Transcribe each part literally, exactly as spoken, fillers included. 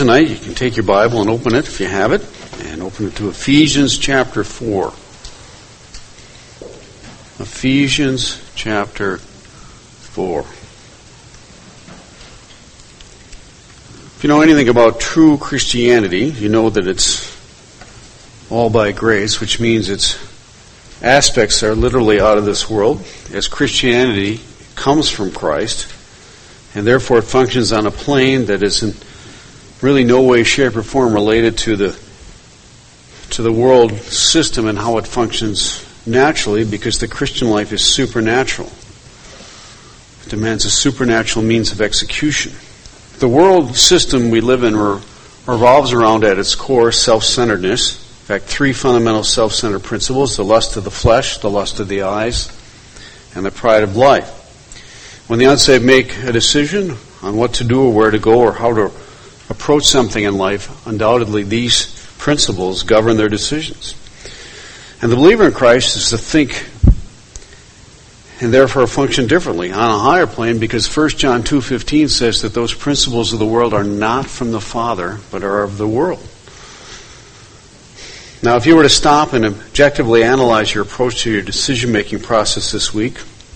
tonight, you can take your Bible and open it if you have it, and open it to Ephesians chapter four. Ephesians chapter four. If you know anything about true Christianity, you know that it's all by grace, which means its aspects are literally out of this world, as Christianity comes from Christ, and therefore it functions on a plane that is in really no way, shape, or form related to the to the world system and how it functions naturally, because the Christian life is supernatural. It demands a supernatural means of execution. The world system we live in revolves around, at its core, self-centeredness. In fact, three fundamental self-centered principles: the lust of the flesh, the lust of the eyes, and the pride of life. When the unsaved make a decision on what to do or where to go or how to approach something in life, undoubtedly these principles govern their decisions. And the believer in Christ is to think and therefore function differently on a higher plane, because First John two fifteen says that those principles of the world are not from the Father, but are of the world. Now, if you were to stop and objectively analyze your approach to your decision-making process this week,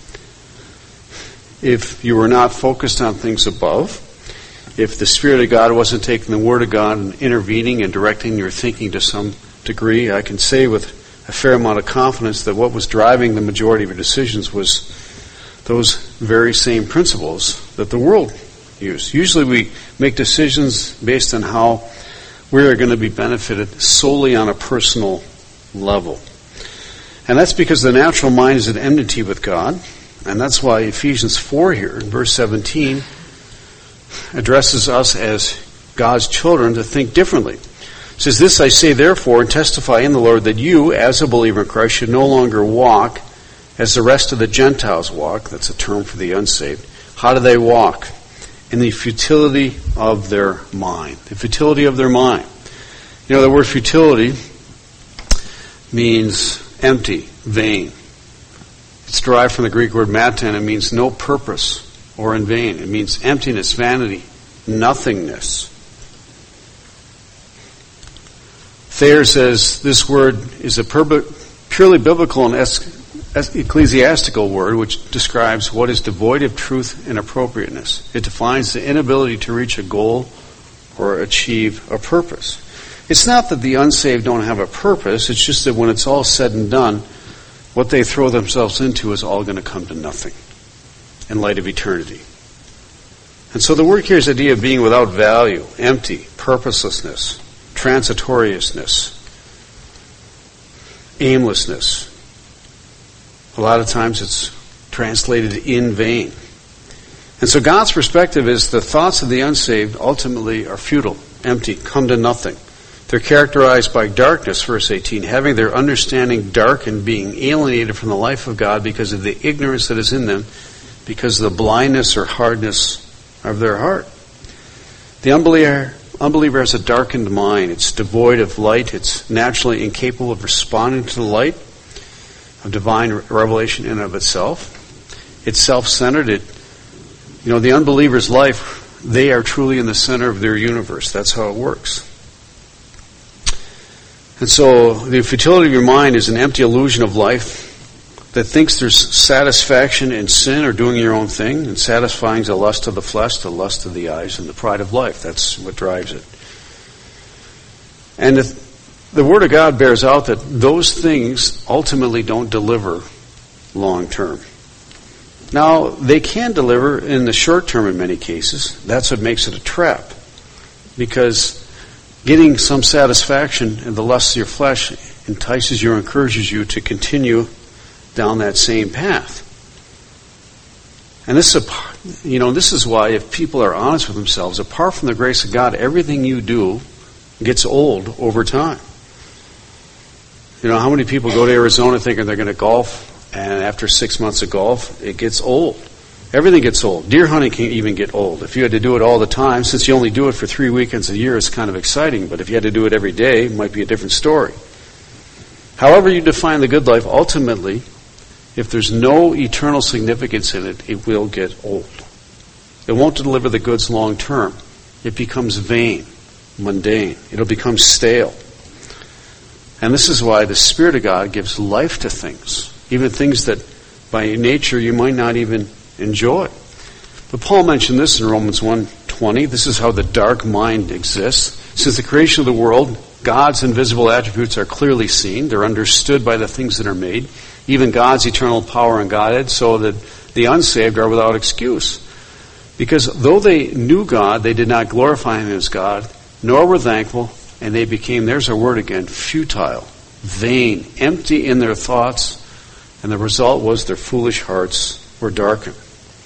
if you were not focused on things above, if the Spirit of God wasn't taking the Word of God and intervening and directing your thinking to some degree, I can say with a fair amount of confidence that what was driving the majority of your decisions was those very same principles that the world used. Usually we make decisions based on how we are going to be benefited solely on a personal level. And that's because the natural mind is at enmity with God, and that's why Ephesians four here, in verse seventeen, addresses us as God's children to think differently. It says, "This I say therefore and testify in the Lord, that you, as a believer in Christ, should no longer walk as the rest of the Gentiles walk." That's a term for the unsaved. How do they walk? In the futility of their mind. The futility of their mind. You know, the word futility means empty, vain. It's derived from the Greek word matan. It means no purpose or in vain. It means emptiness, vanity, nothingness. Thayer says this word is a purely biblical and ecclesiastical word which describes what is devoid of truth and appropriateness. It defines the inability to reach a goal or achieve a purpose. It's not that the unsaved don't have a purpose, it's just that when it's all said and done, what they throw themselves into is all going to come to nothing in light of eternity. And so the word here is the idea of being without value, empty, purposelessness, transitoriousness, aimlessness. A lot of times it's translated in vain. And so God's perspective is the thoughts of the unsaved ultimately are futile, empty, come to nothing. They're characterized by darkness, verse eighteen, having their understanding dark and being alienated from the life of God because of the ignorance that is in them, because of the blindness or hardness of their heart. The unbeliever, unbeliever has a darkened mind. It's devoid of light. It's naturally incapable of responding to the light of divine revelation in and of itself. It's self-centered. It, you know, the unbeliever's life, they are truly in the center of their universe. That's how it works. And so the futility of your mind is an empty illusion of life that thinks there's satisfaction in sin or doing your own thing, and satisfying the lust of the flesh, the lust of the eyes, and the pride of life. That's what drives it. And the, the Word of God bears out that those things ultimately don't deliver long term. Now, they can deliver in the short term in many cases. That's what makes it a trap. Because getting some satisfaction in the lust of your flesh entices you or encourages you to continue down that same path. And this is, a, you know, this is why, if people are honest with themselves, apart from the grace of God, everything you do gets old over time. You know, how many people go to Arizona thinking they're going to golf, and after six months of golf, it gets old. Everything gets old. Deer hunting can even get old. If you had to do it all the time, since you only do it for three weekends a year, it's kind of exciting. But if you had to do it every day, it might be a different story. However you define the good life, ultimately, if there's no eternal significance in it, it will get old. It won't deliver the goods long term. It becomes vain. mundane. It'll become stale. And this is why the Spirit of God gives life to things, even things that by nature you might not even enjoy. But Paul mentioned this in Romans one twenty. This is how the dark mind exists. Since the creation of the world, God's invisible attributes are clearly seen. They're understood by the things that are made, even God's eternal power and Godhead, so that the unsaved are without excuse. Because though they knew God, they did not glorify Him as God, nor were thankful, and they became, there's our word again, futile, vain, empty in their thoughts, and the result was their foolish hearts were darkened.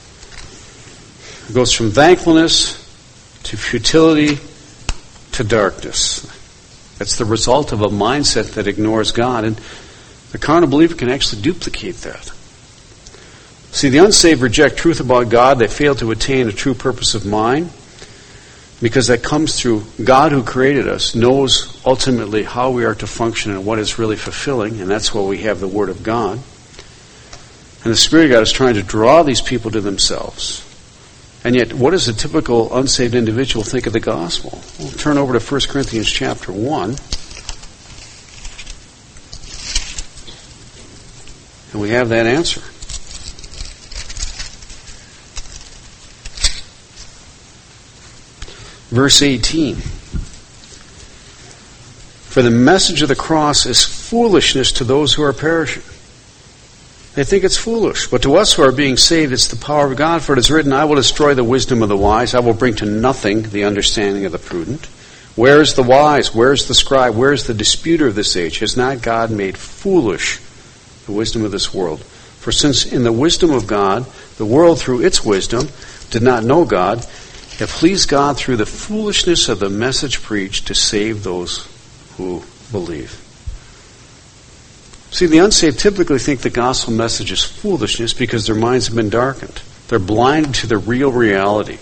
It goes from thankfulness to futility to darkness. That's the result of a mindset that ignores God, and the carnal believer can actually duplicate that. See, the unsaved reject truth about God. They fail to attain a true purpose of mind, because that comes through God who created us, knows ultimately how we are to function and what is really fulfilling, and that's why we have the Word of God. And the Spirit of God is trying to draw these people to themselves. And yet, what does a typical unsaved individual think of the gospel? We'll turn over to First Corinthians chapter one. And we have that answer. Verse eighteen. For the message of the cross is foolishness to those who are perishing. They think it's foolish. But to us who are being saved, it's the power of God. For it is written, I will destroy the wisdom of the wise. I will bring to nothing the understanding of the prudent. Where is the wise? Where is the scribe? Where is the disputer of this age? Has not God made foolish the wisdom of this world? For since in the wisdom of God, the world through its wisdom did not know God, it pleased God through the foolishness of the message preached to save those who believe. See, the unsaved typically think the gospel message is foolishness because their minds have been darkened. They're blinded to the real reality.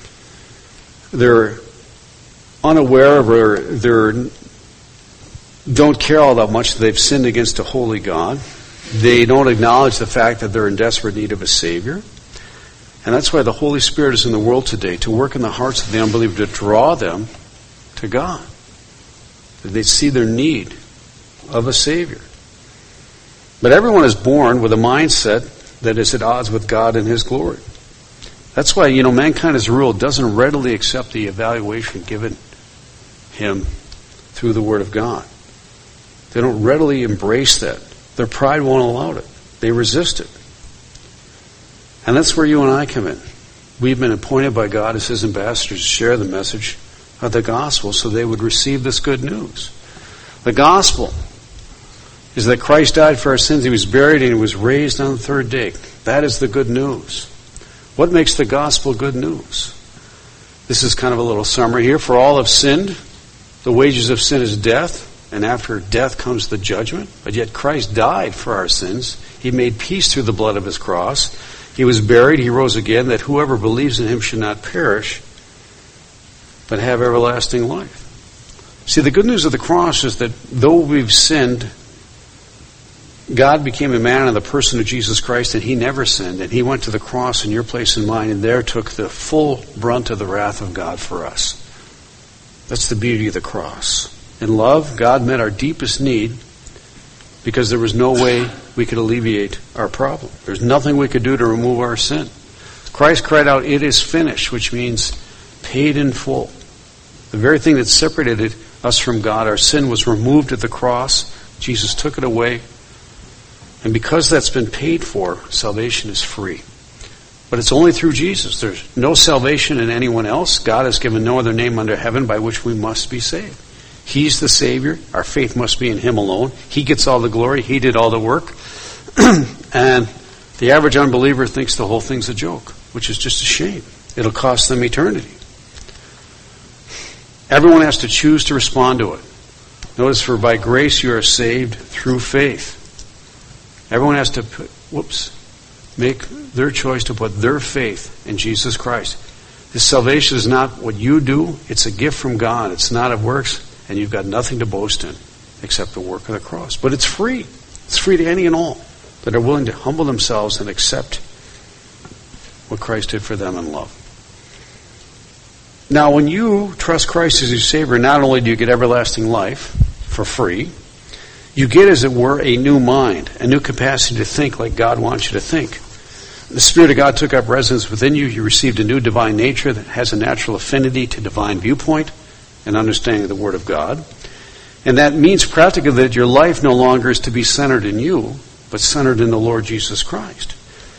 They're unaware of, or they don't care all that much that they've sinned against a holy God. They don't acknowledge the fact that they're in desperate need of a Savior. And that's why the Holy Spirit is in the world today, to work in the hearts of the unbeliever, to draw them to God. That they see their need of a Savior. But everyone is born with a mindset that is at odds with God and His glory. That's why, you know, mankind as a rule doesn't readily accept the evaluation given him through the Word of God. They don't readily embrace that. Their pride won't allow it. They resist it. And that's where you and I come in. We've been appointed by God as His ambassadors to share the message of the gospel so they would receive this good news. The gospel is that Christ died for our sins, He was buried, and He was raised on the third day. That is the good news. What makes the gospel good news? This is kind of a little summary here. For all have sinned. The wages of sin is death, and after death comes the judgment. But yet Christ died for our sins. He made peace through the blood of His cross. He was buried, He rose again, that whoever believes in Him should not perish, but have everlasting life. See, the good news of the cross is that though we've sinned, God became a man in the person of Jesus Christ, and He never sinned, and He went to the cross in your place and mine, and there took the full brunt of the wrath of God for us. That's the beauty of the cross. In love, God met our deepest need because there was no way we could alleviate our problem. There's nothing we could do to remove our sin. Christ cried out, it is finished, which means paid in full. The very thing that separated us from God, our sin, was removed at the cross. Jesus took it away. And because that's been paid for, salvation is free. But it's only through Jesus. There's no salvation in anyone else. God has given no other name under heaven by which we must be saved. He's the Savior. Our faith must be in Him alone. He gets all the glory. He did all the work. And the average unbeliever thinks the whole thing's a joke, which is just a shame. It'll cost them eternity. Everyone has to choose to respond to it. Notice, for by grace you are saved through faith. Everyone has to put, whoops, make their choice to put their faith in Jesus Christ. This salvation is not what you do. It's a gift from God. It's not of works, and you've got nothing to boast in except the work of the cross. But it's free. It's free to any and all that are willing to humble themselves and accept what Christ did for them in love. Now, when you trust Christ as your Savior, not only do you get everlasting life for free, you get, as it were, a new mind, a new capacity to think like God wants you to think. The Spirit of God took up residence within you. You received a new divine nature that has a natural affinity to divine viewpoint and understanding of the Word of God. And that means practically that your life no longer is to be centered in you, but centered in the Lord Jesus Christ.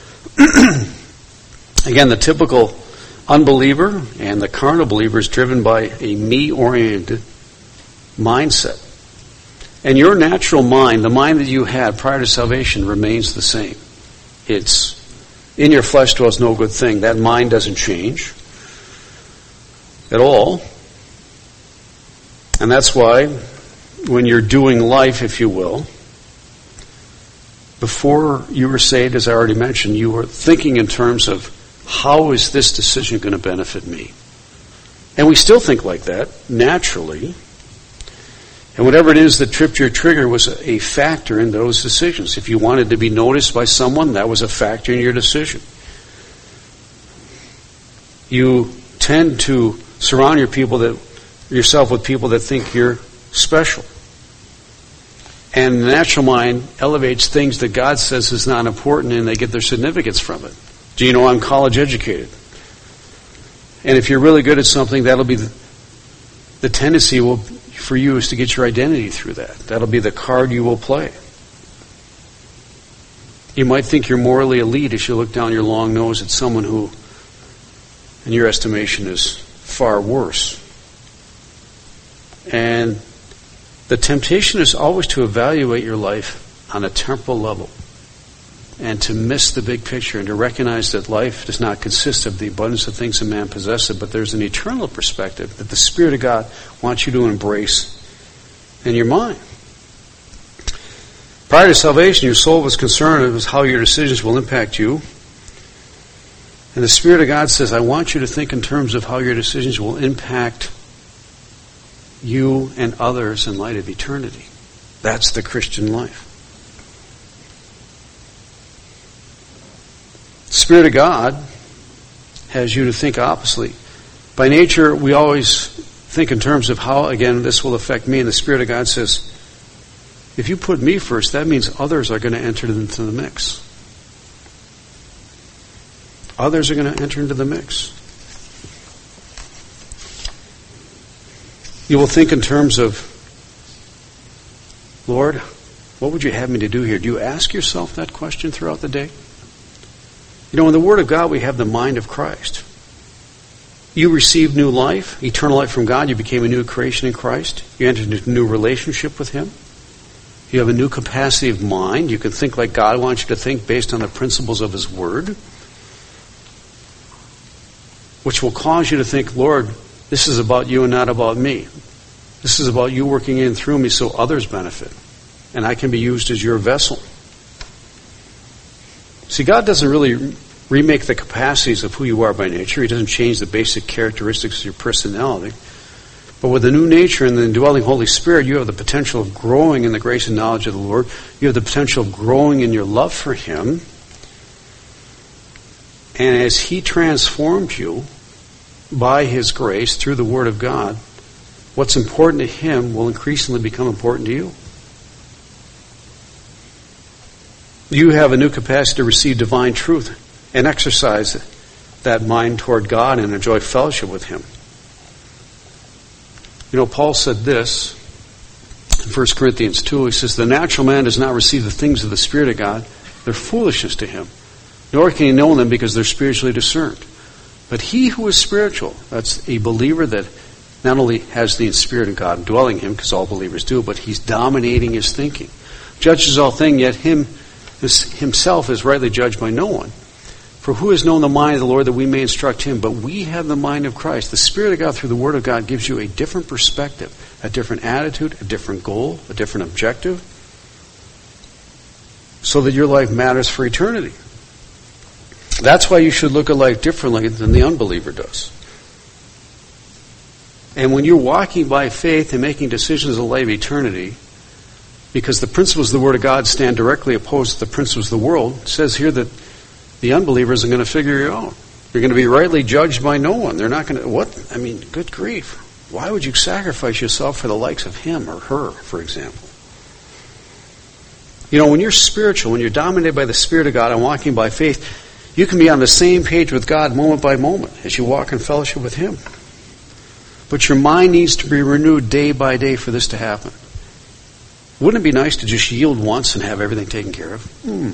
Again, the typical unbeliever and the carnal believer is driven by a me-oriented mindset. And your natural mind, the mind that you had prior to salvation, remains the same. It's in your flesh dwells no good thing. That mind doesn't change at all. And that's why when you're doing life, if you will, before you were saved, as I already mentioned, you were thinking in terms of, how is this decision going to benefit me? And we still think like that, naturally. And whatever it is that tripped your trigger was a factor in those decisions. If you wanted to be noticed by someone, that was a factor in your decision. You tend to surround your people that yourself with people that think you're special. And the natural mind elevates things that God says is not important, and they get their significance from it. Do you know I'm college educated? And if you're really good at something, that'll be the, the tendency will for you is to get your identity through that. That'll be the card you will play. You might think you're morally elite as you look down your long nose at someone who, in your estimation, is far worse. And the temptation is always to evaluate your life on a temporal level and to miss the big picture and to recognize that life does not consist of the abundance of things a man possesses, but there's an eternal perspective that the Spirit of God wants you to embrace in your mind. Prior to salvation, your soul was concerned with how your decisions will impact you. And the Spirit of God says, I want you to think in terms of how your decisions will impact you and others in light of eternity. That's the Christian life. The Spirit of God has you to think oppositely. By nature, we always think in terms of how, again, this will affect me. And the Spirit of God says, if you put me first, that means others are going to enter into the mix. Others are going to enter into the mix. You will think in terms of, Lord, what would you have me to do here? Do you ask yourself that question throughout the day? You know, in the Word of God, we have the mind of Christ. You received new life, eternal life from God. You became a new creation in Christ. You entered into a new relationship with Him. You have a new capacity of mind. You can think like God wants you to think based on the principles of His Word, which will cause you to think, Lord, this is about you and not about me. This is about you working in through me so others benefit. And I can be used as your vessel. See, God doesn't really remake the capacities of who you are by nature. He doesn't change the basic characteristics of your personality. But with the new nature and the indwelling Holy Spirit, you have the potential of growing in the grace and knowledge of the Lord. You have the potential of growing in your love for Him. And as He transforms you by His grace through the Word of God, what's important to Him will increasingly become important to you. You have a new capacity to receive divine truth and exercise that mind toward God and enjoy fellowship with Him. You know, Paul said this in First Corinthians two. He says, the natural man does not receive the things of the Spirit of God. They're foolishness to him. Nor can he know them because they're spiritually discerned. But he who is spiritual, that's a believer that not only has the Spirit of God dwelling in him, because all believers do, but he's dominating his thinking. Judges all things, yet him himself is rightly judged by no one. For who has known the mind of the Lord that we may instruct him? But we have the mind of Christ. The Spirit of God through the Word of God gives you a different perspective, a different attitude, a different goal, a different objective, so that your life matters for eternity. That's why you should look at life differently than the unbeliever does. And when you're walking by faith and making decisions in light of eternity, because the principles of the Word of God stand directly opposed to the principles of the world, it says here that the unbeliever isn't going to figure it out. You're going to be rightly judged by no one. They're not going to, what? I mean, good grief. Why would you sacrifice yourself for the likes of him or her, for example? You know, when you're spiritual, when you're dominated by the Spirit of God and walking by faith, you can be on the same page with God moment by moment as you walk in fellowship with him. But your mind needs to be renewed day by day for this to happen. Wouldn't it be nice to just yield once and have everything taken care of? Hmm.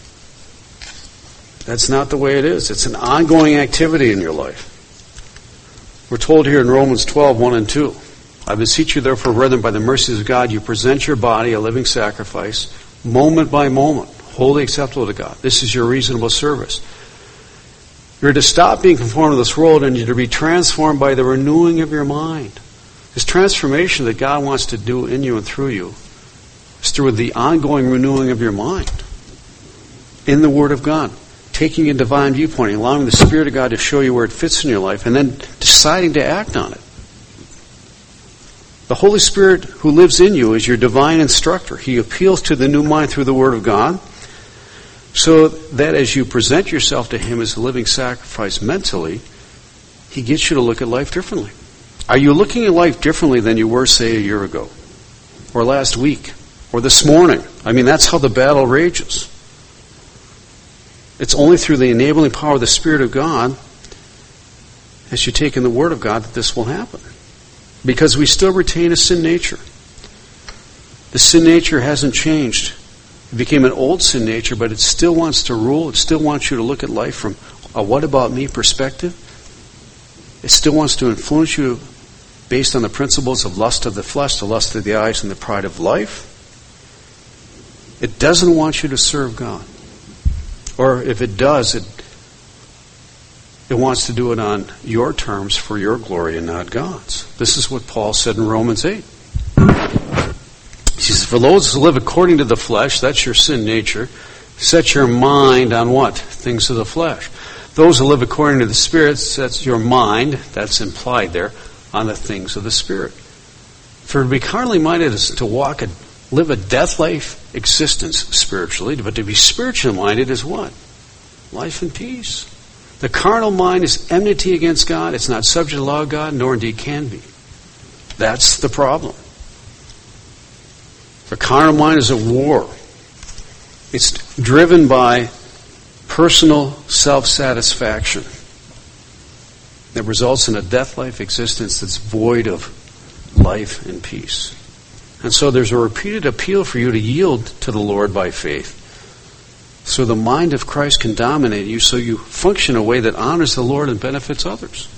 That's not the way it is. It's an ongoing activity in your life. We're told here in Romans twelve, one and two, I beseech you therefore, brethren, by the mercies of God, you present your body a living sacrifice, moment by moment, wholly acceptable to God. This is your reasonable service. You're to stop being conformed to this world and you're to be transformed by the renewing of your mind. This transformation that God wants to do in you and through you is through the ongoing renewing of your mind in the Word of God. Taking a divine viewpoint, allowing the Spirit of God to show you where it fits in your life, and then deciding to act on it. The Holy Spirit who lives in you is your divine instructor. He appeals to the new mind through the Word of God, so that as you present yourself to Him as a living sacrifice mentally, He gets you to look at life differently. Are you looking at life differently than you were, say, a year ago, or last week, or this morning? I mean, that's how the battle rages. It's only through the enabling power of the Spirit of God, as you take in the Word of God, that this will happen. Because we still retain a sin nature. The sin nature hasn't changed. It became an old sin nature, but it still wants to rule. It still wants you to look at life from a what about me perspective. It still wants to influence you based on the principles of lust of the flesh, the lust of the eyes, and the pride of life. It doesn't want you to serve God. Or if it does, it it wants to do it on your terms for your glory and not God's. This is what Paul said in Romans eight. He says, for those who live according to the flesh, that's your sin nature, set your mind on what? Things of the flesh. Those who live according to the Spirit, sets your mind, that's implied there, on the things of the Spirit. For to be carnally minded is to walk a live a death-life existence spiritually, but to be spiritually minded is what? Life and peace. The carnal mind is enmity against God. It's not subject to the law of God, nor indeed can be. That's the problem. The carnal mind is at war. It's driven by personal self-satisfaction that results in a death-life existence that's void of life and peace. And so there's a repeated appeal for you to yield to the Lord by faith, so the mind of Christ can dominate you, so you function in a way that honors the Lord and benefits others.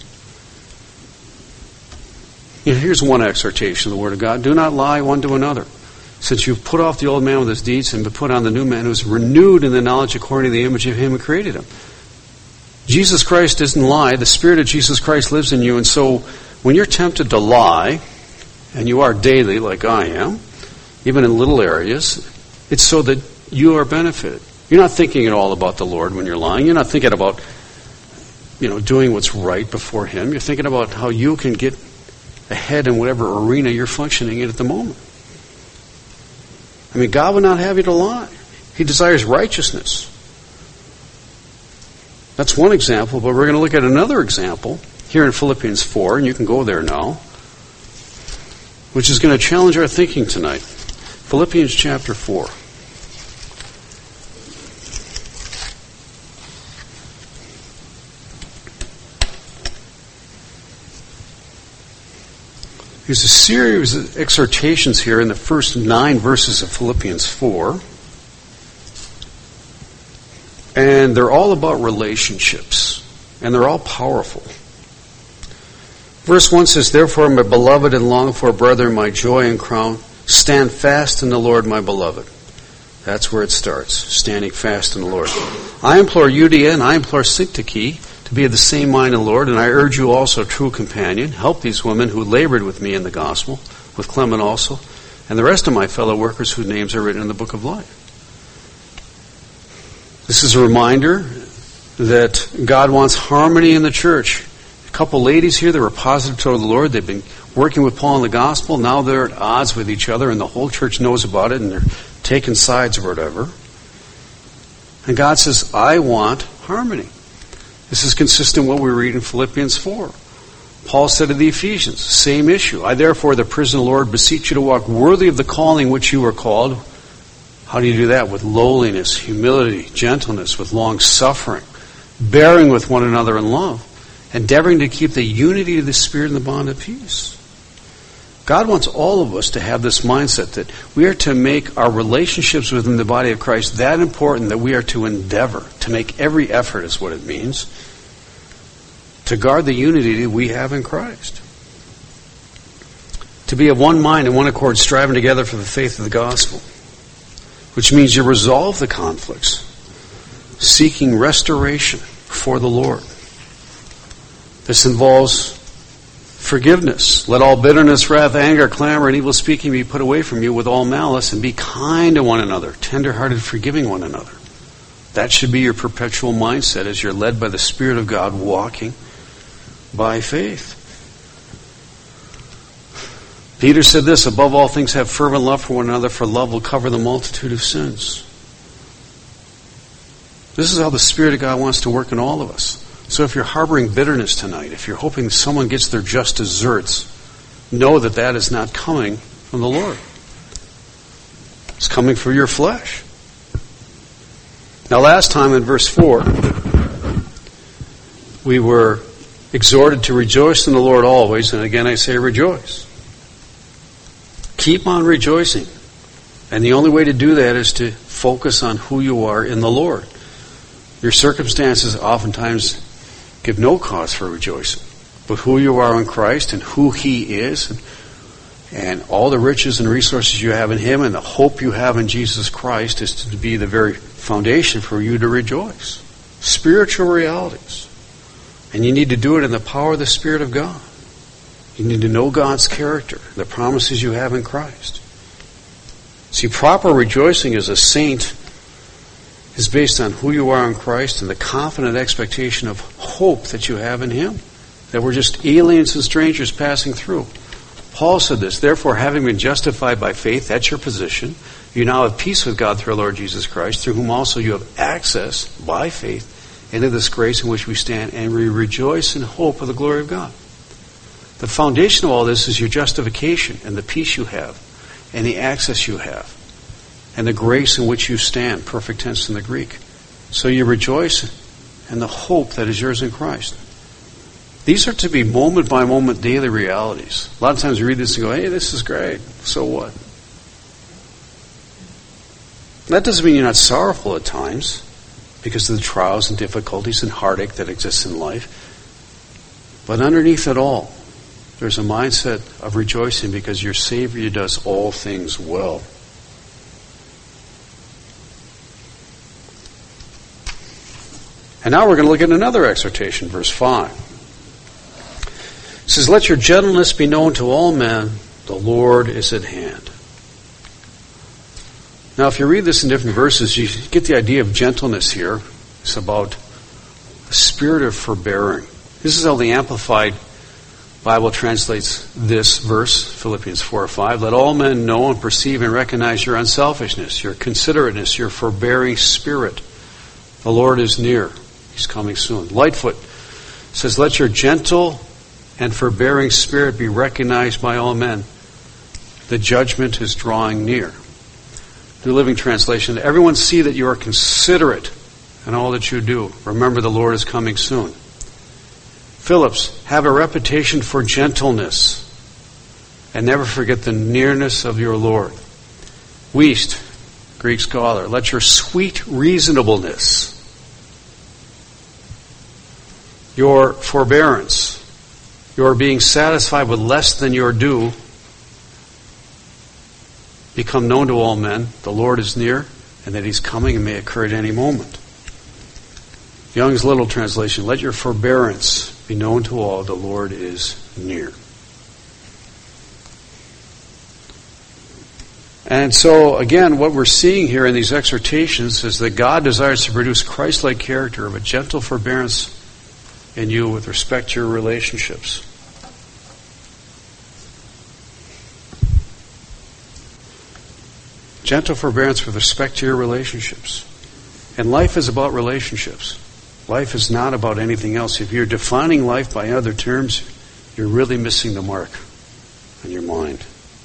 You know, here's one exhortation of the Word of God. Do not lie one to another, since you've put off the old man with his deeds and put on the new man who is renewed in the knowledge according to the image of Him who created him. Jesus Christ doesn't lie. The Spirit of Jesus Christ lives in you, and so when you're tempted to lie, and you are daily, like I am, even in little areas, it's so that you are benefited. You're not thinking at all about the Lord when you're lying. You're not thinking about, you know, doing what's right before Him. You're thinking about how you can get ahead in whatever arena you're functioning in at the moment. I mean, God would not have you to lie. He desires righteousness. That's one example, but we're going to look at another example here in Philippians four, and you can go there now, which is going to challenge our thinking tonight. Philippians chapter four. There's a series of exhortations here in the first nine verses of Philippians four. And they're all about relationships. And they're all powerful. Verse one says, therefore, my beloved and longed for brethren, my joy and crown, stand fast in the Lord, my beloved. That's where it starts, standing fast in the Lord. I implore Euodia and I implore Syntyche to be of the same mind in the Lord, and I urge you also, true companion, help these women who labored with me in the gospel, with Clement also, and the rest of my fellow workers whose names are written in the book of life. This is a reminder that God wants harmony in the church. A couple ladies here that were positive toward the Lord. They've been working with Paul in the gospel. Now they're at odds with each other, and the whole church knows about it, and they're taking sides or whatever. And God says, I want harmony. This is consistent with what we read in Philippians four. Paul said to the Ephesians, same issue. I therefore, the prisoner of the Lord, beseech you to walk worthy of the calling which you were called. How do you do that? With lowliness, humility, gentleness, with long suffering, bearing with one another in love, endeavoring to keep the unity of the Spirit in the bond of peace. God wants all of us to have this mindset that we are to make our relationships within the body of Christ that important that we are to endeavor, to make every effort is what it means, to guard the unity that we have in Christ. To be of one mind and one accord, striving together for the faith of the gospel, which means you resolve the conflicts, seeking restoration for the Lord. This involves forgiveness. Let all bitterness, wrath, anger, clamor, and evil speaking be put away from you with all malice, and be kind to one another, tender-hearted, forgiving one another. That should be your perpetual mindset as you're led by the Spirit of God, walking by faith. Peter said this, above all things have fervent love for one another, for love will cover the multitude of sins. This is how the Spirit of God wants to work in all of us. So if you're harboring bitterness tonight, if you're hoping someone gets their just desserts, know that that is not coming from the Lord. It's coming from your flesh. Now last time in verse four, we were exhorted to rejoice in the Lord always, and again I say rejoice. Keep on rejoicing. And the only way to do that is to focus on who you are in the Lord. Your circumstances oftentimes give no cause for rejoicing. But who you are in Christ and who He is, and, and all the riches and resources you have in Him and the hope you have in Jesus Christ is to be the very foundation for you to rejoice. Spiritual realities. And you need to do it in the power of the Spirit of God. You need to know God's character, the promises you have in Christ. See, proper rejoicing as a saint is based on who you are in Christ and the confident expectation of hope that you have in Him. That we're just aliens and strangers passing through. Paul said this, therefore, having been justified by faith, that's your position, you now have peace with God through our Lord Jesus Christ, through whom also you have access by faith into this grace in which we stand, and we rejoice in hope of the glory of God. The foundation of all this is your justification and the peace you have and the access you have and the grace in which you stand, perfect tense in the Greek. So you rejoice in the hope that is yours in Christ. These are to be moment by moment daily realities. A lot of times we read this and go, hey, this is great. So what? That doesn't mean you're not sorrowful at times because of the trials and difficulties and heartache that exists in life. But underneath it all, there's a mindset of rejoicing because your Savior does all things well. And now we're going to look at another exhortation, verse five. It says, let your gentleness be known to all men, the Lord is at hand. Now if you read this in different verses, you get the idea of gentleness here. It's about a spirit of forbearing. This is how the Amplified Bible translates this verse, Philippians four or five. Let all men know and perceive and recognize your unselfishness, your considerateness, your forbearing spirit. The Lord is near. He's coming soon. Lightfoot says, let your gentle and forbearing spirit be recognized by all men. The judgment is drawing near. New Living Translation, everyone see that you are considerate in all that you do. Remember the Lord is coming soon. Phillips, have a reputation for gentleness and never forget the nearness of your Lord. Wuest, Greek scholar, let your sweet reasonableness, your forbearance, your being satisfied with less than your due, become known to all men. The Lord is near, and that He's coming and may occur at any moment. Young's Little Translation, let your forbearance be known to all. The Lord is near. And so, again, what we're seeing here in these exhortations is that God desires to produce Christ-like character of a gentle forbearance in you with respect to your relationships. Gentle forbearance with respect to your relationships. And life is about relationships. Life is not about anything else. If you're defining life by other terms, you're really missing the mark on your mind.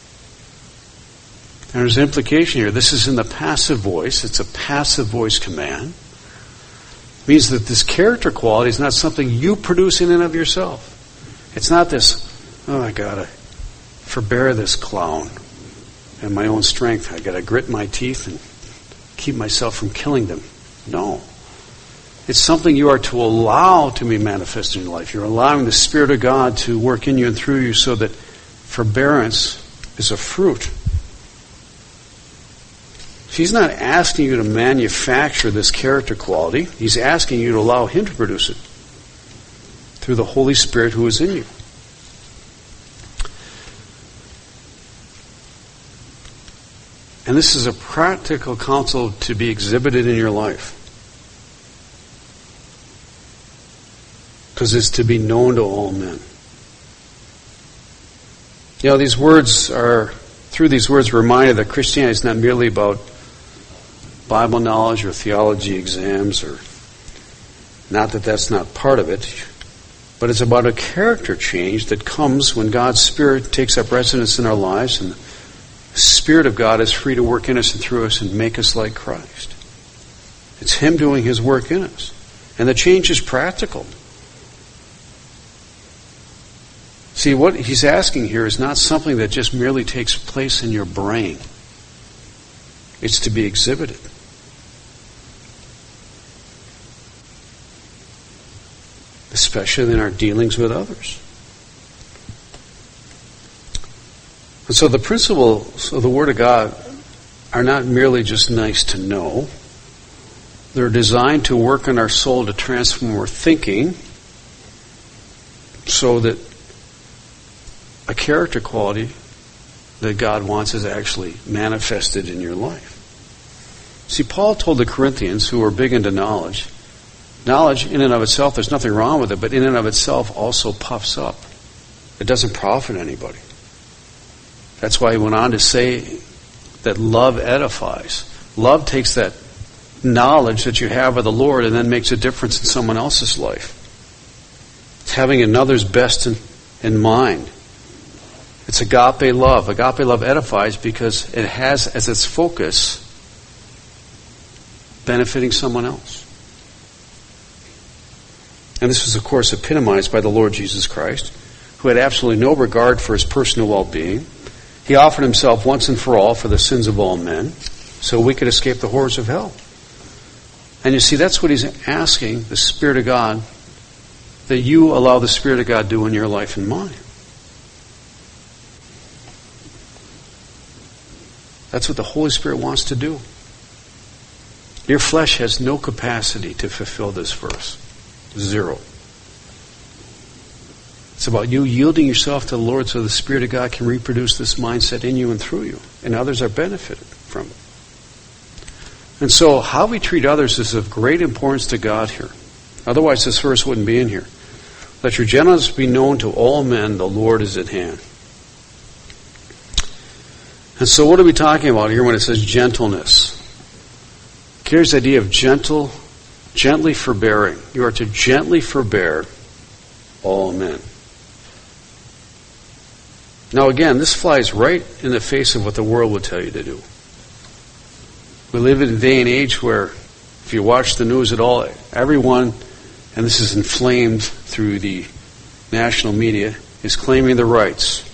And there's an implication here. This is in the passive voice. It's a passive voice command. It means that this character quality is not something you produce in and of yourself. It's not this, oh, I gotta forbear this clown in my own strength. I gotta grit my teeth and keep myself from killing them. No. It's something you are to allow to be manifested in your life. You're allowing the Spirit of God to work in you and through you so that forbearance is a fruit. He's not asking you to manufacture this character quality. He's asking you to allow Him to produce it through the Holy Spirit who is in you. And this is a practical counsel to be exhibited in your life. Because it's to be known to all men. You know, these words are, through these words, we're reminded that Christianity is not merely about Bible knowledge or theology exams, or not that that's not part of it, but it's about a character change that comes when God's Spirit takes up residence in our lives and the Spirit of God is free to work in us and through us and make us like Christ. It's Him doing His work in us. And the change is practical. See, what He's asking here is not something that just merely takes place in your brain. It's to be exhibited. Especially in our dealings with others. And so the principles of the Word of God are not merely just nice to know. They're designed to work in our soul to transform our thinking so that a character quality that God wants is actually manifested in your life. See, Paul told the Corinthians, who were big into knowledge, knowledge in and of itself, there's nothing wrong with it, but in and of itself also puffs up. It doesn't profit anybody. That's why he went on to say that love edifies. Love takes that knowledge that you have of the Lord and then makes a difference in someone else's life. It's having another's best in, in mind. It's agape love. Agape love edifies because it has as its focus benefiting someone else. And this was, of course, epitomized by the Lord Jesus Christ, who had absolutely no regard for His personal well-being. He offered Himself once and for all for the sins of all men, so we could escape the horrors of hell. And you see, that's what He's asking the Spirit of God, that you allow the Spirit of God to do in your life and mine. That's what the Holy Spirit wants to do. Your flesh has no capacity to fulfill this verse. Zero. It's about you yielding yourself to the Lord so the Spirit of God can reproduce this mindset in you and through you, and others are benefited from it. And so how we treat others is of great importance to God here. Otherwise this verse wouldn't be in here. Let your gentleness be known to all men, the Lord is at hand. And so what are we talking about here when it says gentleness? Here's the idea of gentle, gently forbearing. You are to gently forbear all men. Now again, this flies right in the face of what the world would tell you to do. We live in a day and age where, if you watch the news at all, everyone, and this is inflamed through the national media, is claiming the rights.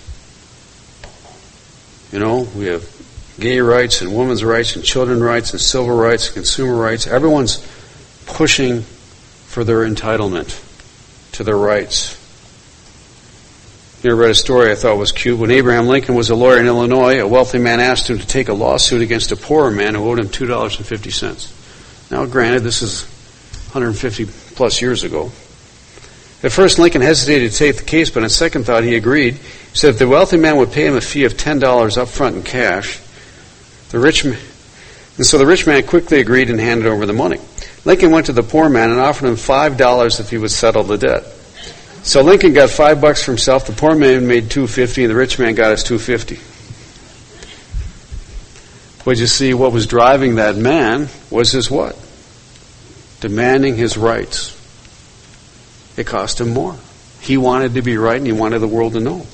You know, we have gay rights and women's rights and children's rights and civil rights and consumer rights. Everyone's pushing for their entitlement to their rights. You ever read a story I thought was cute. When Abraham Lincoln was a lawyer in Illinois, a wealthy man asked him to take a lawsuit against a poorer man who owed him two dollars and fifty cents. Now, granted, this is one hundred fifty plus years ago. At first, Lincoln hesitated to take the case, but on second thought, he agreed. He said if the wealthy man would pay him a fee of ten dollars up front in cash, the rich man, and so the rich man quickly agreed and handed over the money. Lincoln went to the poor man and offered him five dollars if he would settle the debt. So Lincoln got five bucks for himself, the poor man made two fifty, and the rich man got his two fifty. But you see, what was driving that man was his what? Demanding his rights. it cost him more. He wanted to be right, and he wanted the world to know.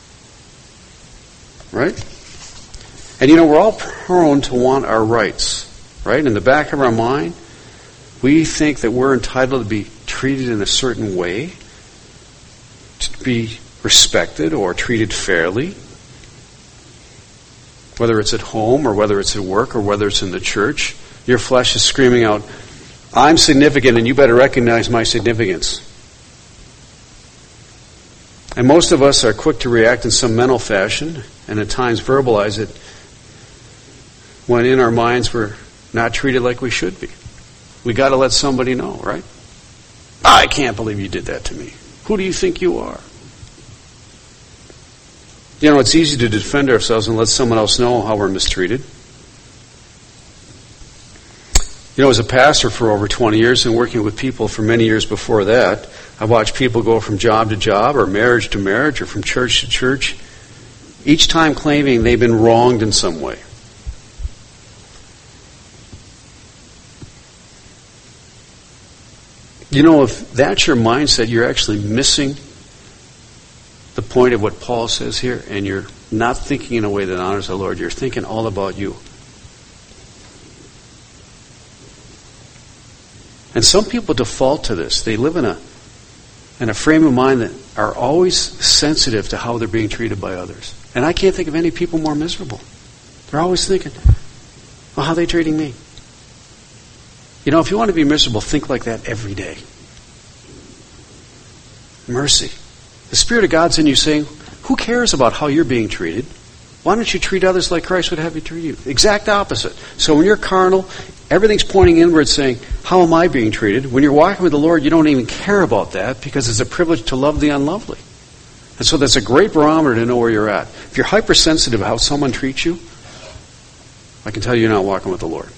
Right? And you know, we're all prone to want our rights. Right? In the back of our mind, we think that we're entitled to be treated in a certain way, to be respected or treated fairly, whether it's at home or whether it's at work or whether it's in the church. Your flesh is screaming out, I'm significant and you better recognize my significance. And most of us are quick to react in some mental fashion and at times verbalize it when in our minds we're not treated like we should be. We got to let somebody know, right? I can't believe you did that to me. Who do you think you are? You know, it's easy to defend ourselves and let someone else know how we're mistreated. You know, as a pastor for over twenty years and working with people for many years before that, I watched people go from job to job or marriage to marriage or from church to church, each time claiming they've been wronged in some way. You know, if that's your mindset, you're actually missing the point of what Paul says here, and you're not thinking in a way that honors the Lord. You're thinking all about you. And some people default to this. They live in a in a frame of mind that are always sensitive to how they're being treated by others. And I can't think of any people more miserable. They're always thinking, well, how are they treating me? You know, if you want to be miserable, think like that every day. Mercy. The Spirit of God's in you saying, who cares about how you're being treated? Why don't you treat others like Christ would have you treat you? Exact opposite. So when you're carnal, everything's pointing inward saying, how am I being treated? When you're walking with the Lord, you don't even care about that because it's a privilege to love the unlovely. And so that's a great barometer to know where you're at. If you're hypersensitive to how someone treats you, I can tell you you're not walking with the Lord.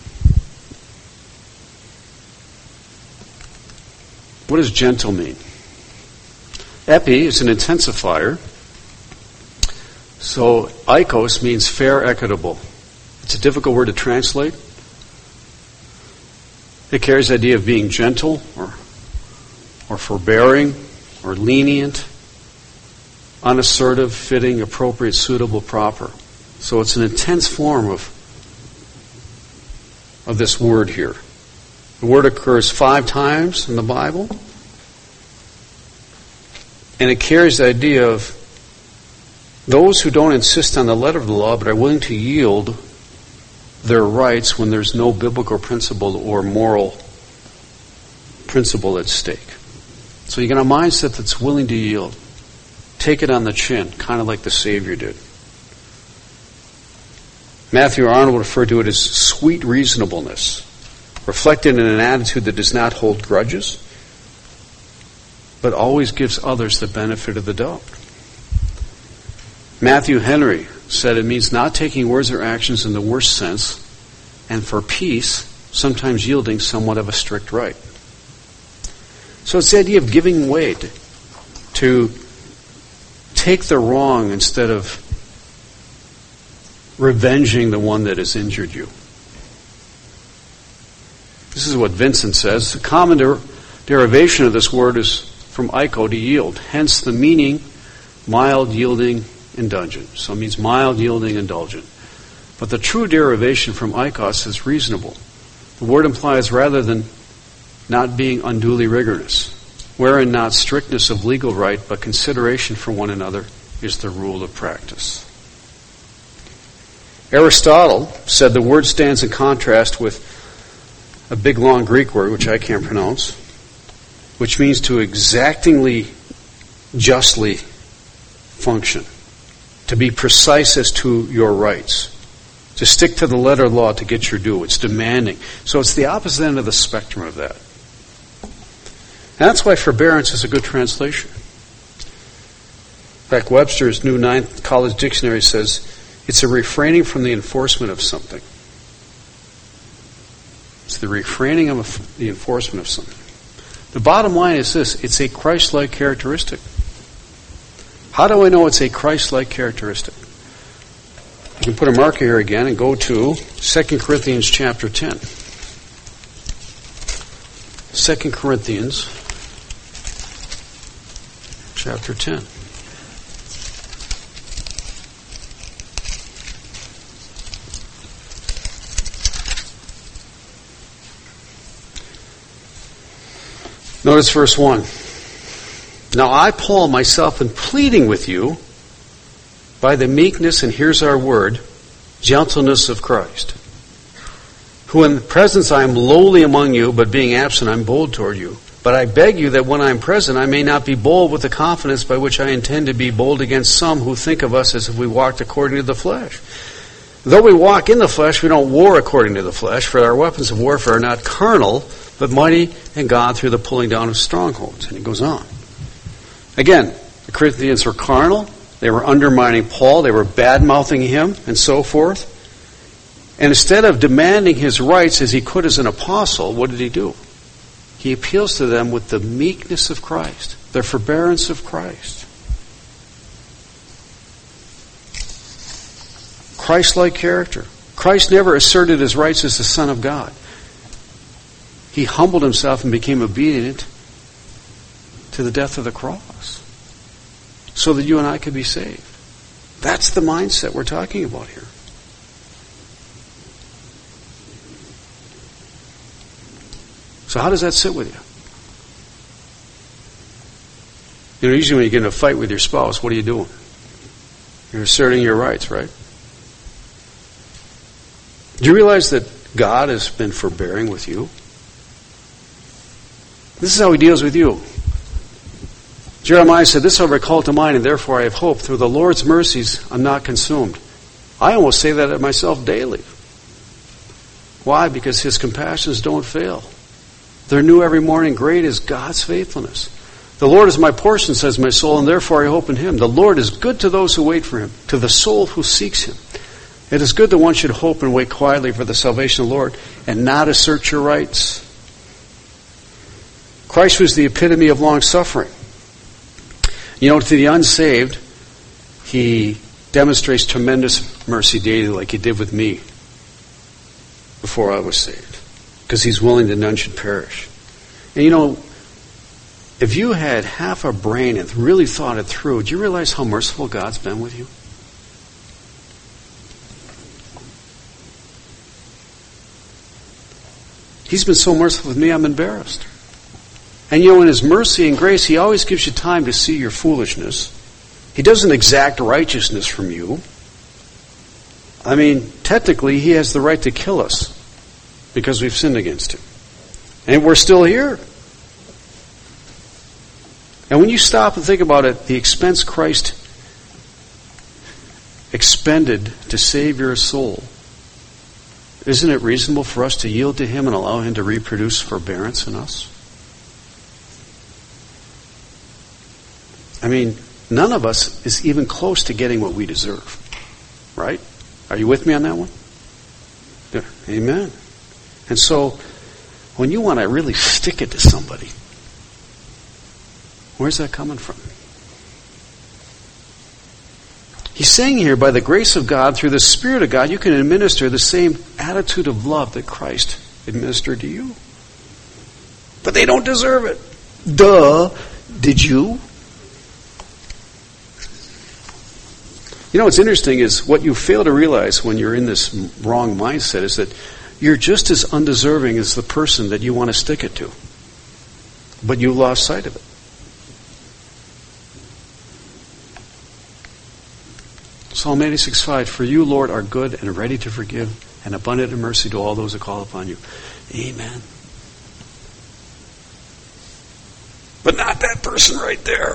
What does gentle mean? Epi is an intensifier. So oikos means fair, equitable. It's a difficult word to translate. It carries the idea of being gentle or or forbearing or lenient, unassertive, fitting, appropriate, suitable, proper. So it's an intense form of of this word here. The word occurs five times in the Bible. And it carries the idea of those who don't insist on the letter of the law but are willing to yield their rights when there's no biblical principle or moral principle at stake. So you get a mindset that's willing to yield. Take it on the chin, kind of like the Savior did. Matthew Arnold referred to it as sweet reasonableness, reflected in an attitude that does not hold grudges, but always gives others the benefit of the doubt. Matthew Henry said it means not taking words or actions in the worst sense, and for peace, sometimes yielding somewhat of a strict right. So it's the idea of giving way to, to take the wrong instead of revenging the one that has injured you. This is what Vincent says. The common der- derivation of this word is from eiko, to yield. Hence the meaning, mild, yielding, indulgent. So it means mild, yielding, indulgent. But the true derivation from eikos is reasonable. The word implies rather than not being unduly rigorous, wherein not strictness of legal right, but consideration for one another is the rule of practice. Aristotle said the word stands in contrast with a big long Greek word, which I can't pronounce, which means to exactingly, justly function, to be precise as to your rights, to stick to the letter of the law to get your due. It's demanding. So it's the opposite end of the spectrum of that. And that's why forbearance is a good translation. In fact, Webster's New Ninth College Dictionary says it's a refraining from the enforcement of something. It's the refraining of the enforcement of something. The bottom line is this: it's a Christ-like characteristic. How do I know it's a Christ-like characteristic? You can put a marker here again and go to Second Corinthians chapter ten. Second Corinthians chapter ten. Notice verse one. Now I, Paul, myself, am pleading with you by the meekness, and here's our word, gentleness of Christ, who in the presence I am lowly among you, but being absent I am bold toward you. But I beg you that when I am present I may not be bold with the confidence by which I intend to be bold against some who think of us as if we walked according to the flesh. Though we walk in the flesh, we don't war according to the flesh, for our weapons of warfare are not carnal, but mighty in God through the pulling down of strongholds. And he goes on. Again, the Corinthians were carnal. They were undermining Paul. They were bad-mouthing him and so forth. And instead of demanding his rights as he could as an apostle, what did he do? He appeals to them with the meekness of Christ, the forbearance of Christ. Christ-like character. Christ never asserted his rights as the Son of God. He humbled himself and became obedient to the death of the cross so that you and I could be saved. That's the mindset we're talking about here. So how does that sit with you? You know, usually when you get in a fight with your spouse, what are you doing? You're asserting your rights, right? Do you realize that God has been forbearing with you? This is how he deals with you. Jeremiah said, this have I called to mind, and therefore I have hope. Through the Lord's mercies I'm not consumed. I almost say that of myself daily. Why? Because his compassions don't fail. They're new every morning. Great is God's faithfulness. The Lord is my portion, says my soul, and therefore I hope in him. The Lord is good to those who wait for him, to the soul who seeks him. It is good that one should hope and wait quietly for the salvation of the Lord and not assert your rights. Christ was the epitome of long-suffering. You know, to the unsaved, he demonstrates tremendous mercy daily like he did with me before I was saved. Because he's willing that none should perish. And you know, if you had half a brain and really thought it through, do you realize how merciful God's been with you? He's been so merciful with me, I'm embarrassed. And you know, in his mercy and grace, he always gives you time to see your foolishness. He doesn't exact righteousness from you. I mean, technically, he has the right to kill us because we've sinned against him. And we're still here. And when you stop and think about it, the expense Christ expended to save your soul, isn't it reasonable for us to yield to him and allow him to reproduce forbearance in us? I mean, none of us is even close to getting what we deserve. Right? Are you with me on that one? Yeah. Amen. And so, when you want to really stick it to somebody, where's that coming from? He's saying here, by the grace of God, through the Spirit of God, you can administer the same attitude of love that Christ administered to you. But they don't deserve it. Duh. Did you? You know what's interesting is what you fail to realize when you're in this wrong mindset is that you're just as undeserving as the person that you want to stick it to. But you lost sight of it. Psalm eighty-six five, for you, Lord, are good and ready to forgive and abundant in mercy to all those who call upon you. Amen. But not that person right there.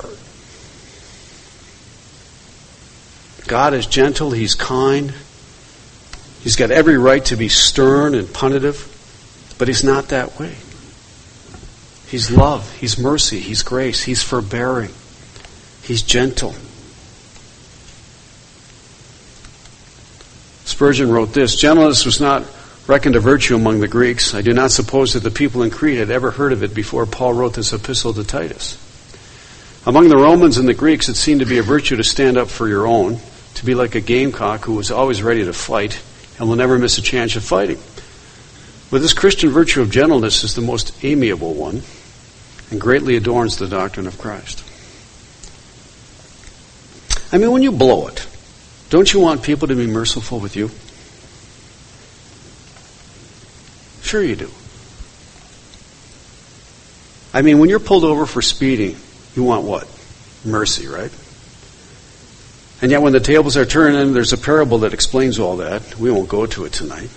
God is gentle, he's kind. He's got every right to be stern and punitive, but he's not that way. He's love, he's mercy, he's grace, he's forbearing, he's gentle. Spurgeon wrote this, gentleness was not reckoned a virtue among the Greeks. I do not suppose that the people in Crete had ever heard of it before Paul wrote this epistle to Titus. Among the Romans and the Greeks, it seemed to be a virtue to stand up for your own, to be like a gamecock who was always ready to fight and will never miss a chance of fighting. But this Christian virtue of gentleness is the most amiable one and greatly adorns the doctrine of Christ. I mean, when you blow it, don't you want people to be merciful with you? Sure you do. I mean, when you're pulled over for speeding, you want what? Mercy, right? And yet when the tables are turned, and there's a parable that explains all that. We won't go to it tonight.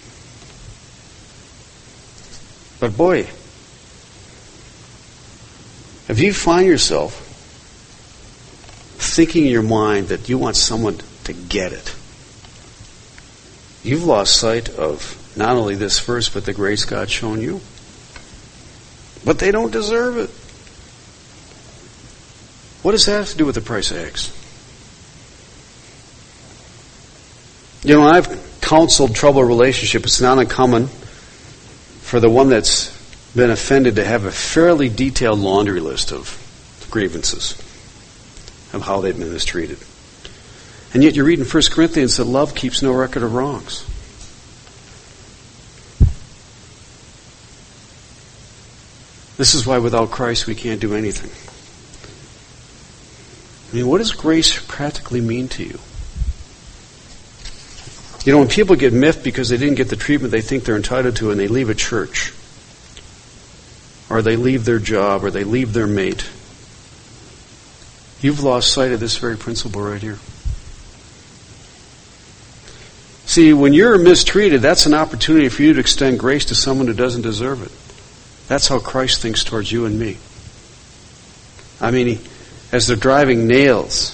But boy, if you find yourself thinking in your mind that you want someone to get it, you've lost sight of not only this verse, but the grace God's shown you. But they don't deserve it. What does that have to do with the price of eggs? You know, I've counseled troubled relationships. It's not uncommon for the one that's been offended to have a fairly detailed laundry list of grievances of how they've been mistreated. And yet you read in First Corinthians that love keeps no record of wrongs. This is why without Christ we can't do anything. I mean, what does grace practically mean to you? You know, when people get miffed because they didn't get the treatment they think they're entitled to and they leave a church, or they leave their job, or they leave their mate, you've lost sight of this very principle right here. See, when you're mistreated, that's an opportunity for you to extend grace to someone who doesn't deserve it. That's how Christ thinks towards you and me. I mean, he, as they're driving nails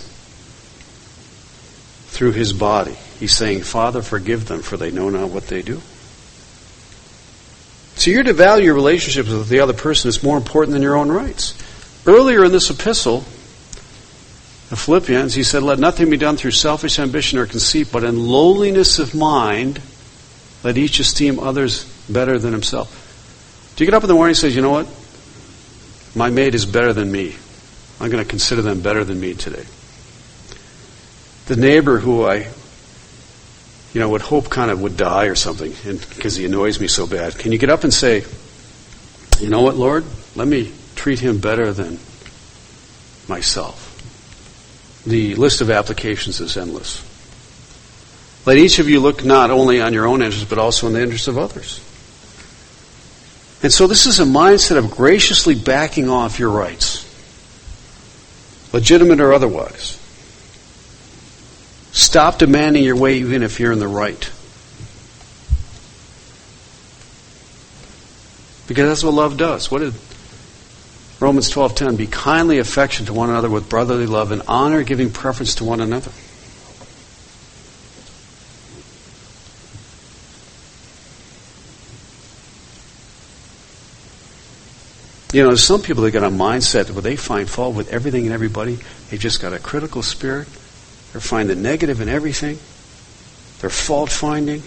through his body, he's saying, Father, forgive them, for they know not what they do. So you're to value your relationships with the other person is more important than your own rights. Earlier in this epistle, the Philippians, he said, let nothing be done through selfish ambition or conceit, but in lowliness of mind, let each esteem others better than himself. Do you get up in the morning and say, you know what? My mate is better than me. I'm going to consider them better than me today. The neighbor who I, you know, would hope kind of would die or something because he annoys me so bad. Can you get up and say, you know what, Lord? Let me treat him better than myself. The list of applications is endless. Let each of you look not only on your own interests, but also in the interests of others. And so this is a mindset of graciously backing off your rights, legitimate or otherwise. Stop demanding your way even if you're in the right. Because that's what love does. What did Romans twelve ten, be kindly affectionate to one another with brotherly love and honor, giving preference to one another. You know, there's some people that got a mindset where they find fault with everything and everybody. They just got a critical spirit. They find the negative in everything. They're fault finding.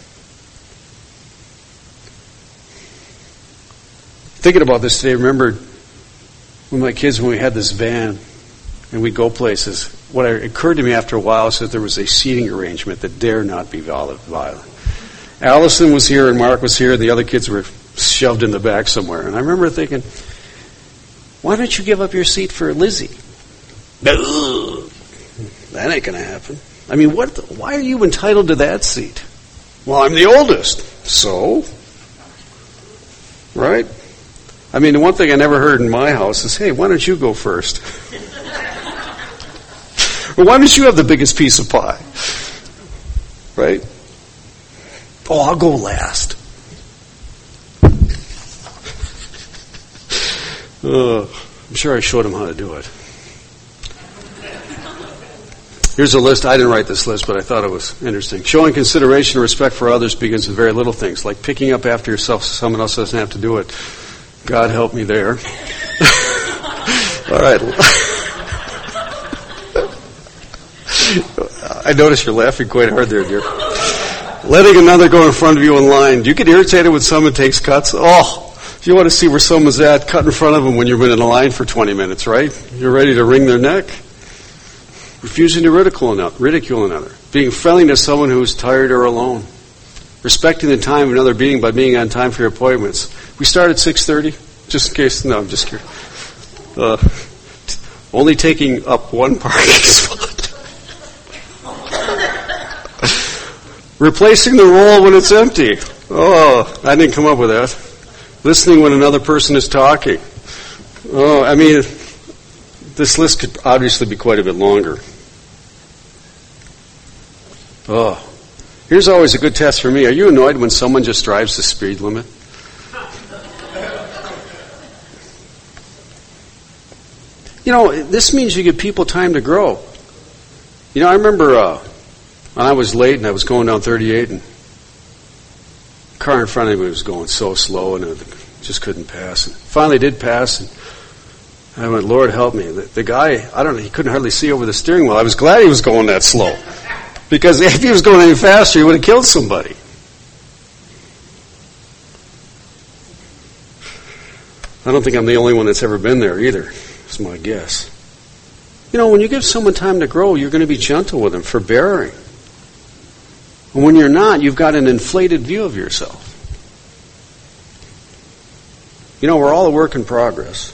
Thinking about this today, remember when my kids, when we had this van and we'd go places, what occurred to me after a while is that there was a seating arrangement that dare not be violent. Allison was here and Mark was here and the other kids were shoved in the back somewhere. And I remember thinking, why don't you give up your seat for Lizzie? That ain't going to happen. I mean, what? The, why are you entitled to that seat? Well, I'm the oldest. So? Right? I mean, the one thing I never heard in my house is, hey, why don't you go first? Or why don't you have the biggest piece of pie? Right? Oh, I'll go last. Uh, I'm sure I showed him how to do it. Here's a list. I didn't write this list, but I thought it was interesting. Showing consideration and respect for others begins with very little things, like picking up after yourself so someone else doesn't have to do it. God help me there. All right. I notice you're laughing quite hard there, dear. Letting another go in front of you in line. Do you get irritated when someone takes cuts? Oh, you want to see where someone's at, cut in front of them when you've been in a line for twenty minutes, right? You're ready to wring their neck. Refusing to ridicule another, ridicule another. Being friendly to someone who's tired or alone. Respecting the time of another being by being on time for your appointments. We start at six thirty, just in case. No, I'm just kidding. Uh, only taking up one parking spot. Replacing the role when it's empty. Oh, I didn't come up with that. Listening when another person is talking. Oh, I mean, this list could obviously be quite a bit longer. Oh, here's always a good test for me. Are you annoyed when someone just drives the speed limit? You know, this means you give people time to grow. You know, I remember uh, when I was late and I was going down thirty-eight and the car in front of me was going so slow and it just couldn't pass. And finally did pass and I went, Lord help me. The, the guy, I don't know, he couldn't hardly see over the steering wheel. I was glad he was going that slow. Because if he was going any faster, he would have killed somebody. I don't think I'm the only one that's ever been there either. That's my guess. You know, when you give someone time to grow, you're going to be gentle with them, forbearing. And when you're not, you've got an inflated view of yourself. You know, we're all a work in progress.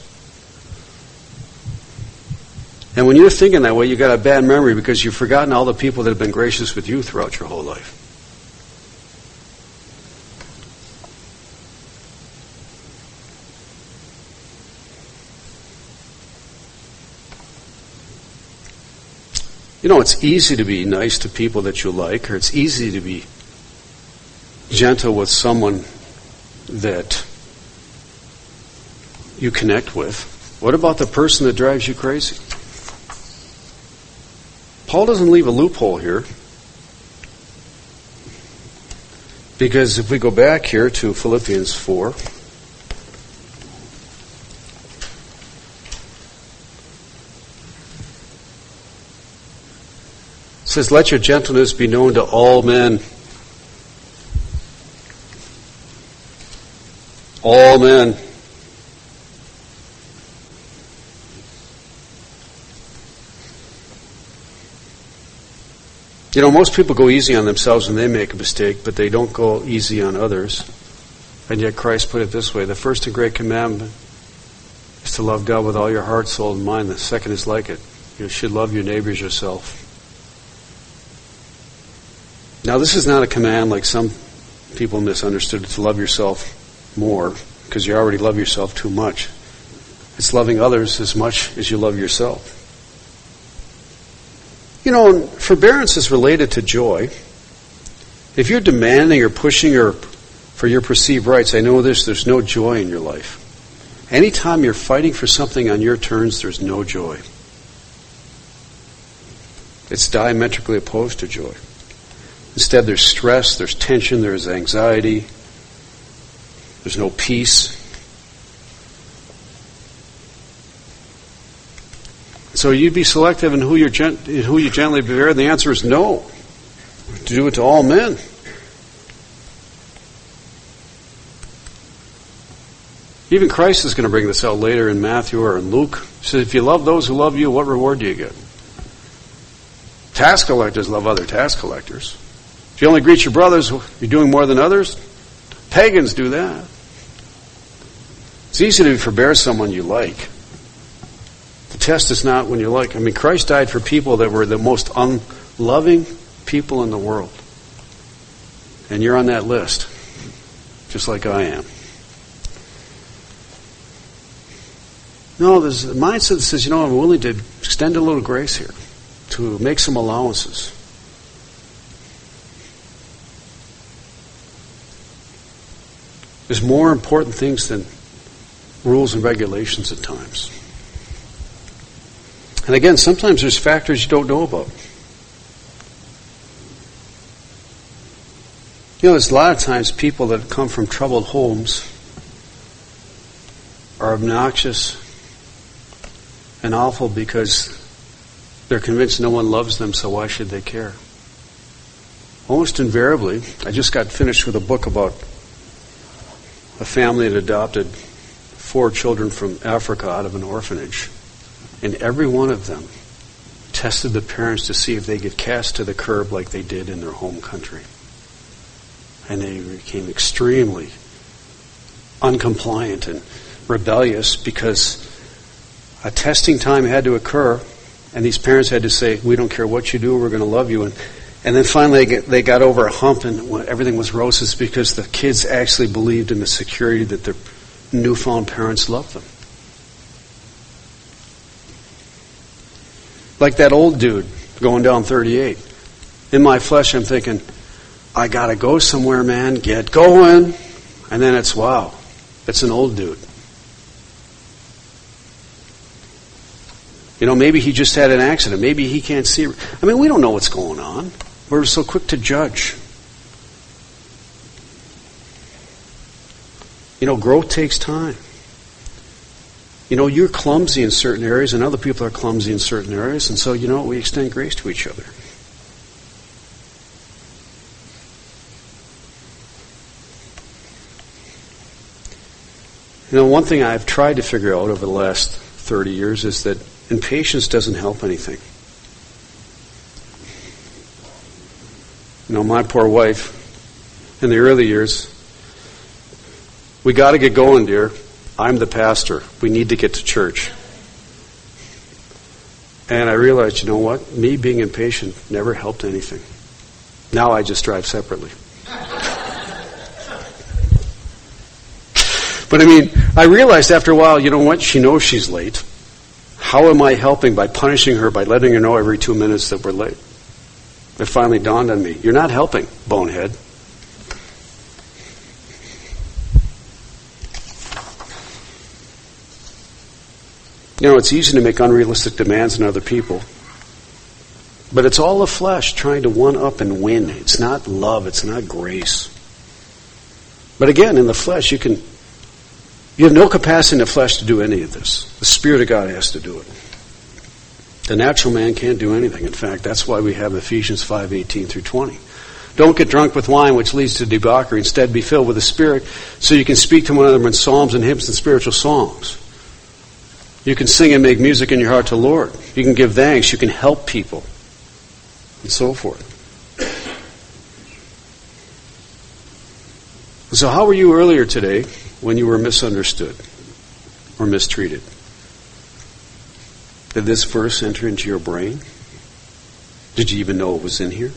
And when you're thinking that way, you've got a bad memory because you've forgotten all the people that have been gracious with you throughout your whole life. You know, it's easy to be nice to people that you like, or it's easy to be gentle with someone that you connect with. What about the person that drives you crazy? Paul doesn't leave a loophole here. Because if we go back here to Philippians four, it says, let your gentleness be known to all men. All men. You know, most people go easy on themselves when they make a mistake, but they don't go easy on others. And yet Christ put it this way, the first and great commandment is to love God with all your heart, soul, and mind. The second is like it. You should love your neighbors yourself. Now, this is not a command like some people misunderstood it, to love yourself more, because you already love yourself too much. It's loving others as much as you love yourself. You know, forbearance is related to joy. If you're demanding or pushing or for your perceived rights, I know this, there's no joy in your life. Anytime you're fighting for something on your terms, there's no joy. It's diametrically opposed to joy. Instead, there's stress, there's tension, there's anxiety, there's no peace. So you be selective in who, you're gent- in who you gently bear, and the answer is no. To do it to all men. Even Christ is going to bring this out later in Matthew or in Luke. He says, if you love those who love you, what reward do you get? Tax collectors love other tax collectors. If you only greet your brothers, you're doing more than others. Pagans do that. It's easy to forbear someone you like. The test is not when you like. I mean, Christ died for people that were the most unloving people in the world. And you're on that list, just like I am. No, there's a mindset that says, you know, I'm willing to extend a little grace here, to make some allowances. There's more important things than rules and regulations at times. And again, sometimes there's factors you don't know about. You know, there's a lot of times people that come from troubled homes are obnoxious and awful because they're convinced no one loves them, so why should they care? Almost invariably, I just got finished with a book about a family that adopted four children from Africa out of an orphanage. And every one of them tested the parents to see if they get cast to the curb like they did in their home country. And they became extremely uncompliant and rebellious because a testing time had to occur, and these parents had to say, we don't care what you do, we're going to love you. And And then finally they, get, they got over a hump and everything was roses because the kids actually believed in the security that their newfound parents loved them. Like that old dude going down thirty-eight. In my flesh I'm thinking, I gotta go somewhere, man, get going. And then it's, wow, it's an old dude. You know, maybe he just had an accident. Maybe he can't see. I mean, we don't know what's going on. We're so quick to judge. You know, growth takes time. You know, you're clumsy in certain areas and other people are clumsy in certain areas. And so, you know, we extend grace to each other. You know, one thing I've tried to figure out over the last thirty years is that impatience doesn't help anything. You know, my poor wife, in the early years, we got to get going, dear. I'm the pastor. We need to get to church. And I realized, you know what? Me being impatient never helped anything. Now I just drive separately. But I mean, I realized after a while, you know what? She knows she's late. How am I helping by punishing her, by letting her know every two minutes that we're late? It finally dawned on me. You're not helping, bonehead. You know, it's easy to make unrealistic demands on other people. But it's all the flesh trying to one-up and win. It's not love. It's not grace. But again, in the flesh, you can... You have no capacity in the flesh to do any of this. The Spirit of God has to do it. The natural man can't do anything. In fact, that's why we have Ephesians five eighteen through twenty. Don't get drunk with wine, which leads to debauchery. Instead, be filled with the Spirit so you can speak to one another in psalms and hymns and spiritual songs. You can sing and make music in your heart to the Lord. You can give thanks. You can help people. And so forth. So how were you earlier today when you were misunderstood or mistreated? Did this verse enter into your brain? Did you even know it was in here?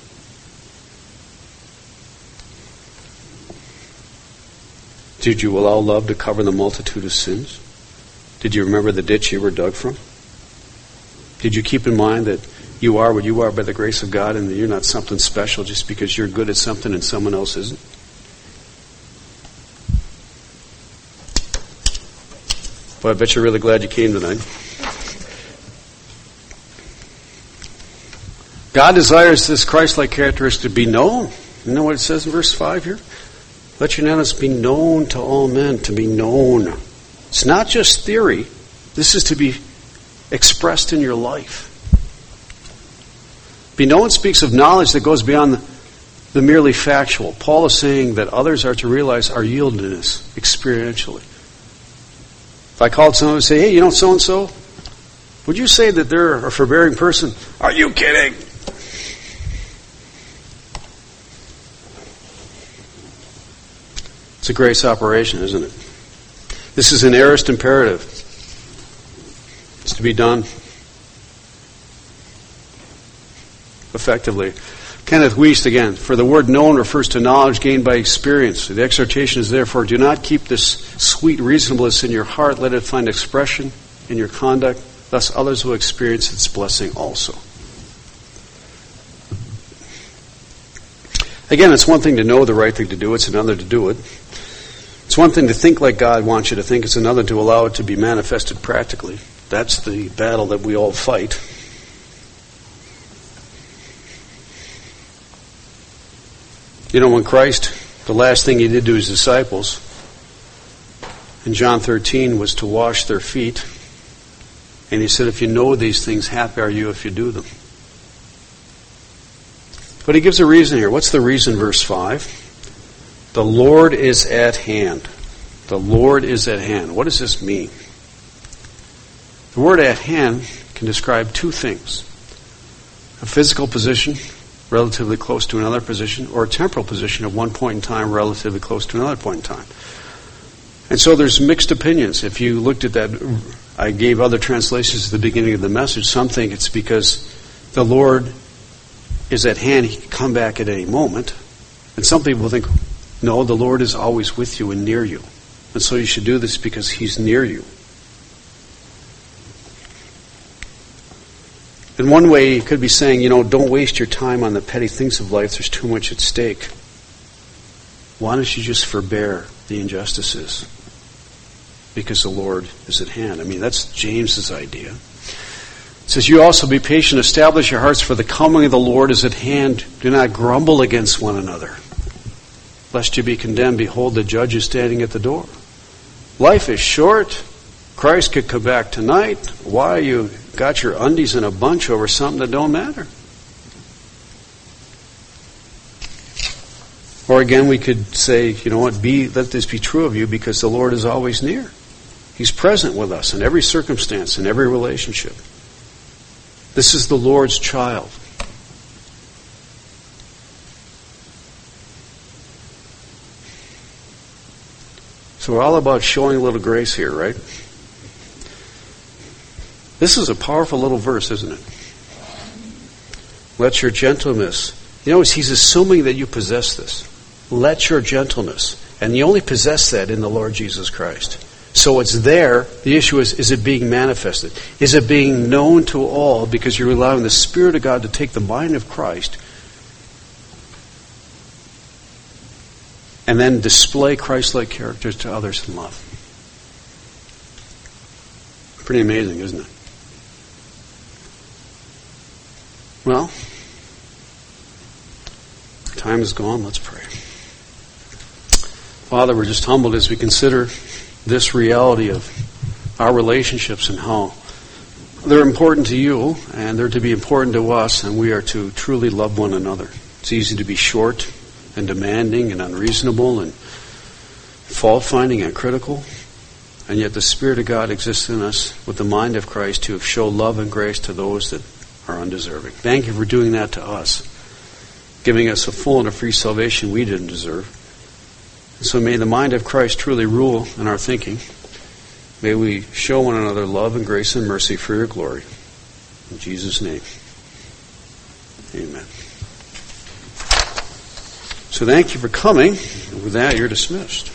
Did you allow love to cover the multitude of sins? Did you remember the ditch you were dug from? Did you keep in mind that you are what you are by the grace of God and that you're not something special just because you're good at something and someone else isn't? Well, I bet you're really glad you came tonight. God desires this Christ-like characteristic to be known. You know what it says in verse five here? Let your knowledge be known to all men, to be known. It's not just theory. This is to be expressed in your life. Be known speaks of knowledge that goes beyond the, the merely factual. Paul is saying that others are to realize our yieldedness experientially. If I called someone and say, hey, you know so-and-so, would you say that they're a forbearing person? Are you kidding? It's a grace operation, isn't it? This is an aorist imperative. It's to be done effectively. Kenneth Wiest again, for the word known refers to knowledge gained by experience. The exhortation is therefore, do not keep this sweet reasonableness in your heart. Let it find expression in your conduct. Thus others will experience its blessing also. Again, it's one thing to know the right thing to do. It's another to do it. It's one thing to think like God wants you to think. It's another to allow it to be manifested practically. That's the battle that we all fight. You know, when Christ, the last thing he did to his disciples in John thirteen was to wash their feet. And he said, if you know these things, happy are you if you do them. But he gives a reason here. What's the reason, verse five? The Lord is at hand. The Lord is at hand. What does this mean? The word at hand can describe two things. A physical position, relatively close to another position, or a temporal position at one point in time, relatively close to another point in time. And so there's mixed opinions. If you looked at that, I gave other translations at the beginning of the message. Some think it's because the Lord is at hand. He can come back at any moment. And some people think, no, the Lord is always with you and near you. And so you should do this because He's near you. In one way, he could be saying, you know, don't waste your time on the petty things of life. There's too much at stake. Why don't you just forbear the injustices? Because the Lord is at hand. I mean, that's James's idea. It says, you also be patient, establish your hearts, for the coming of the Lord is at hand. Do not grumble against one another, lest you be condemned. Behold, the judge is standing at the door. Life is short. Christ could come back tonight. Why you got your undies in a bunch over something that don't matter? Or again, we could say, you know what, be let this be true of you because the Lord is always near. He's present with us in every circumstance, in every relationship. This is the Lord's child. So we're all about showing a little grace here, right? This is a powerful little verse, isn't it? Let your gentleness. You know, he's assuming that you possess this. Let your gentleness. And you only possess that in the Lord Jesus Christ. So it's there. The issue is, is it being manifested? Is it being known to all because you're allowing the Spirit of God to take the mind of Christ and then display Christ-like characters to others in love? Pretty amazing, isn't it? Well, time is gone. Let's pray. Father, we're just humbled as we consider this reality of our relationships and how they're important to you and they're to be important to us, and we are to truly love one another. It's easy to be short and demanding and unreasonable and fault-finding and critical, and yet the Spirit of God exists in us with the mind of Christ to show love and grace to those that are undeserving. Thank you for doing that to us, giving us a full and a free salvation we didn't deserve. And so may the mind of Christ truly rule in our thinking. May we show one another love and grace and mercy for your glory. In Jesus' name, amen. So thank you for coming. And with that, you're dismissed.